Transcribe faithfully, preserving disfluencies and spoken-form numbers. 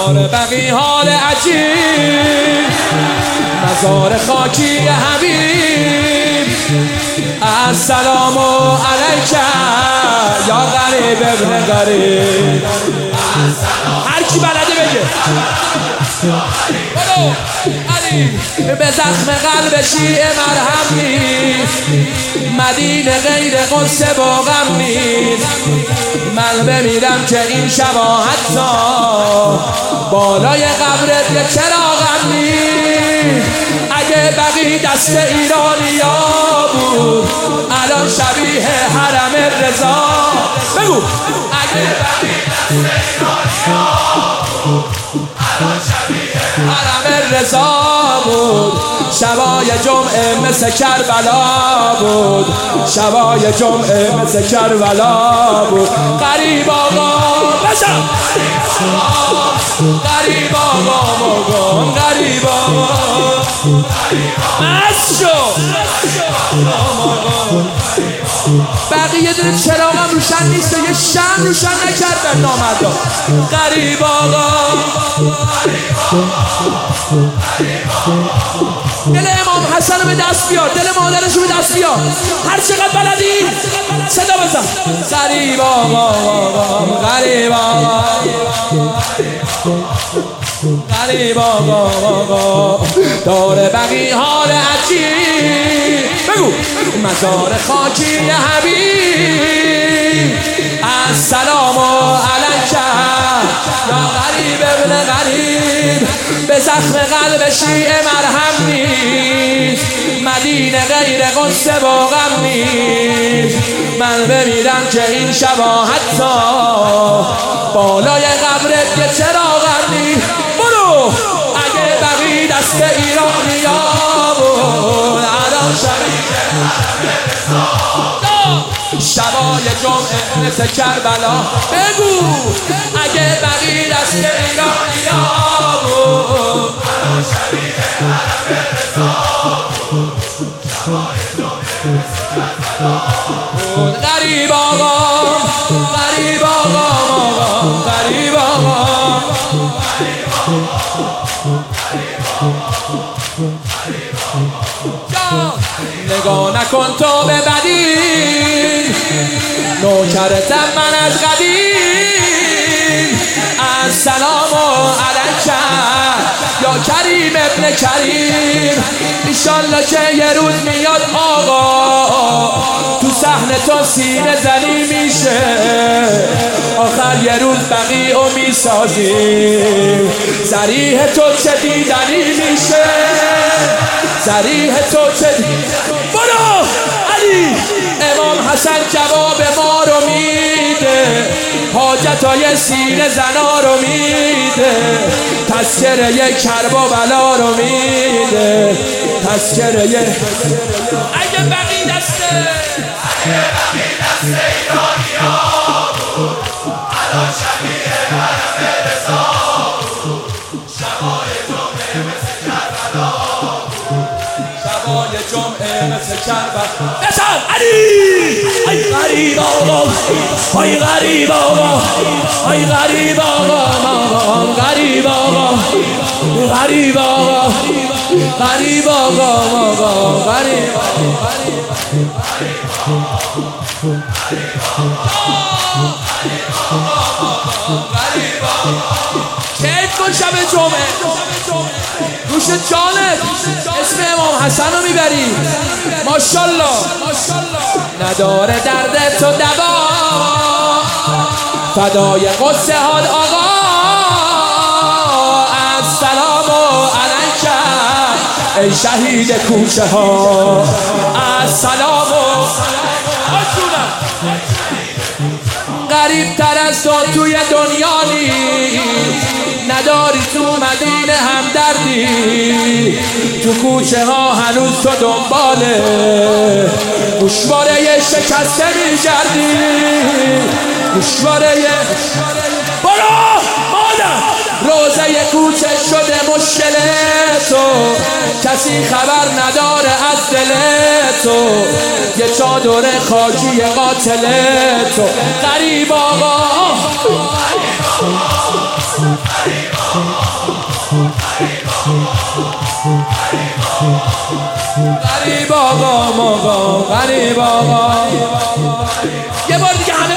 داره بقی حال عجیب، مزار خاکی حبیب. السلام علیک یا غریب ابن غریب. هر کی بلده بگه برو علی. به زخم قلب شیعه مرهم نیست، مدینه غیر قدس با غم نیست. من بمیرم که این شبا حتی بالای قبرت یه چراغم نیست. اگه بقی دست ایرانیا بود الان شبیه حرم رضا. بگو اگه بقی دست ایرانیا بود الان شبیه حرم رضا بود. شبای جمعه مثل کربلا بود، شبای جمعه مثل کربلا بود. غریب آقا بشم، غریب آقا مگم، غریب آقا مست شو. بقیه دونه چراغم روشن نیست و یه شم روشن نکردن نامردا. غریب آقا دل امام حسن رو به دست بیار، دل مادرش رو به دست بیار. هر چقدر بلدی صدا بزن. غریب آقا غریب آقا غریب آقا داره بقی حال عجیب. بگو مزار خاکی حبیب. السلام علیک یا غریب ابن غریب. به زخم قلب شیعه مرهم نیست، مدینه غیر قدس با غم نیست. من بمیرم که این شبا حتی بالای قبرت یه چراغم نیست. برو اگه بقی دست ایرانیا بود الان شبیه شبای جمعه مثل کربلا. بگو اگه بقی دست ایرانیا بود الان شبیه حرم رضا. شبای جمعه مثل کربلا. غریب آقا غریب آقا غریب آقا نگاه نکن تو به بدی، نوکرتم من از قدیم. السلام علیک یا کریم ابن کریم. ایشالله که یه روز میاد آقا تو صحنه تو سینه زنی میشه، آخر یه روز بقی و میسازیم. ذریح تو چه دیدنی میشه، ذریح تو چه دیدنی. برو علی. امام حسن جواب ما رو میده، حاجتای سینه زنا رو میده، تذکره کرب و بلا رو میده، تذکره. اگه بقی دسته اگه بقی دسته ایرانیا بود الان شبیه حرم رضا بود. شبای جمعه مثل کربلا بود، شبای جمعه مثل کربلا. بسن علی. ای غریب آقا ای غریب آقا ای غریب آقا غریب آقا غریب آقا غریب آقا غریب کیف کن شب جمعه روش جانت اسم امام حسن رو میبری. ماشالله نداره درد تو دوا، فدای قدس حال آقا. السلام علیک ای شهید کوچه ها. السلام غریب تر از تو توی دنیا نیست، نداری تو مدینه همدردی. تو کوچه ها هنوز تو دنباله گوشواره شکسته میگردی، گوشواره. برو مادر روزه کوچه شده مشکل تو، کسی خبر نداره از دل تو، یه چادر خاکی قاتل تو. غریب آقا غریب آقا ماقا غریب آقا. یه بار دیگه همه